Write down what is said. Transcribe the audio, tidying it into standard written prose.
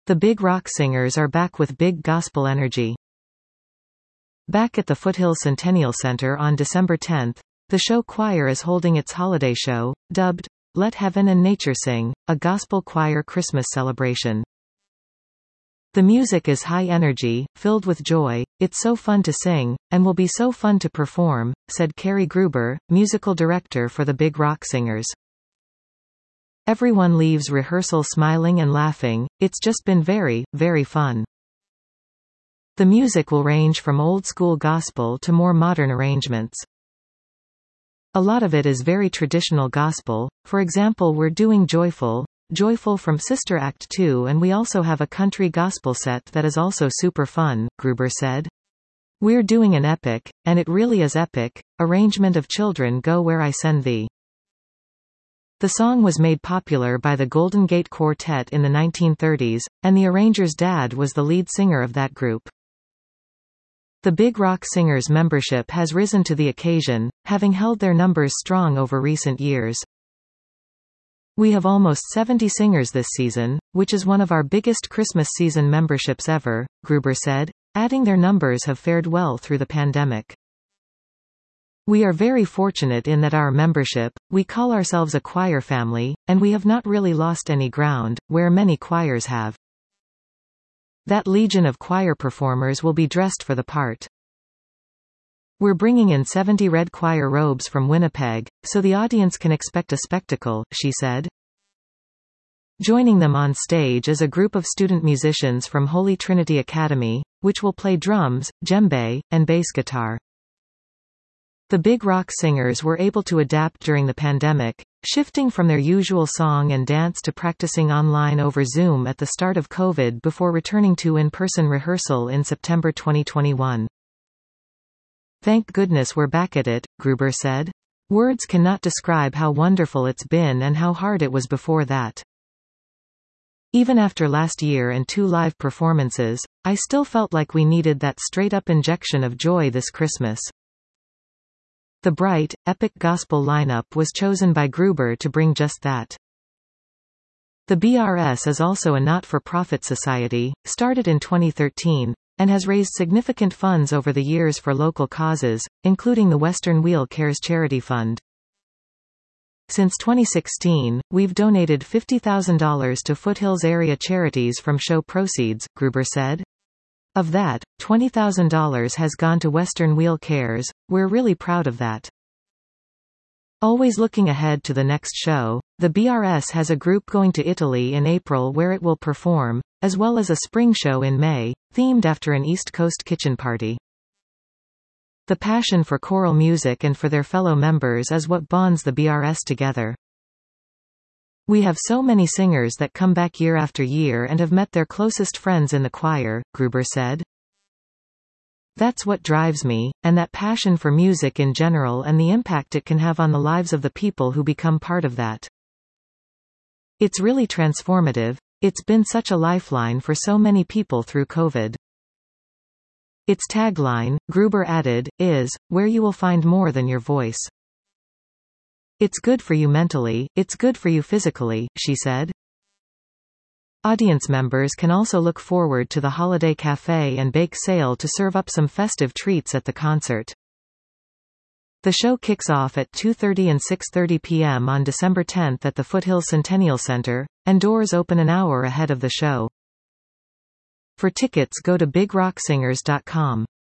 The Big Rock Singers are back with big gospel energy. Back at the Foothill Centennial Center on December 10, the show choir is holding its holiday show, dubbed, Let Heaven and Nature Sing, a gospel choir Christmas celebration. The music is high energy, filled with joy, it's so fun to sing, and will be so fun to perform, said Carrie Gruber, musical director for the Big Rock Singers. Everyone leaves rehearsal smiling and laughing, it's just been very, very fun. The music will range from old-school gospel to more modern arrangements. A lot of it is very traditional gospel, for example we're doing Joyful from Sister Act 2, and we also have a country gospel set that is also super fun, Gruber said. We're doing an epic, and it really is epic, arrangement of Children Go Where I Send Thee. The song was made popular by the Golden Gate Quartet in the 1930s, and the arranger's dad was the lead singer of that group. The Big Rock Singers membership has risen to the occasion, having held their numbers strong over recent years. We have almost 70 singers this season, which is one of our biggest Christmas season memberships ever, Gruber said, adding their numbers have fared well through the pandemic. We are very fortunate in that our membership, we call ourselves a choir family, and we have not really lost any ground, where many choirs have. That legion of choir performers will be dressed for the part. We're bringing in 70 red choir robes from Winnipeg, so the audience can expect a spectacle, she said. Joining them on stage is a group of student musicians from Holy Trinity Academy, which will play drums, djembe, and bass guitar. The Big Rock Singers were able to adapt during the pandemic, shifting from their usual song and dance to practicing online over Zoom at the start of COVID before returning to in-person rehearsal in September 2021. Thank goodness we're back at it, Gruber said. Words cannot describe how wonderful it's been and how hard it was before that. Even after last year and 2 live performances, I still felt like we needed that straight-up injection of joy this Christmas. The bright, epic gospel lineup was chosen by Gruber to bring just that. The BRS is also a not-for-profit society, started in 2013, and has raised significant funds over the years for local causes, including the Western Wheel Cares Charity Fund. Since 2016, we've donated $50,000 to Foothills area charities from show proceeds, Gruber said. Of that, $20,000 has gone to Western Wheel Cares. We're really proud of that. Always looking ahead to the next show, the BRS has a group going to Italy in April where it will perform, as well as a spring show in May, themed after an East Coast kitchen party. The passion for choral music and for their fellow members is what bonds the BRS together. We have so many singers that come back year after year and have met their closest friends in the choir, Gruber said. That's what drives me, and that passion for music in general and the impact it can have on the lives of the people who become part of that. It's really transformative. It's been such a lifeline for so many people through COVID. Its tagline, Gruber added, is, where you will find more than your voice. It's good for you mentally, it's good for you physically, she said. Audience members can also look forward to the holiday cafe and bake sale to serve up some festive treats at the concert. The show kicks off at 2:30 and 6:30 p.m. on December 10 at the Foothill Centennial Center, and doors open an hour ahead of the show. For tickets go to bigrocksingers.com.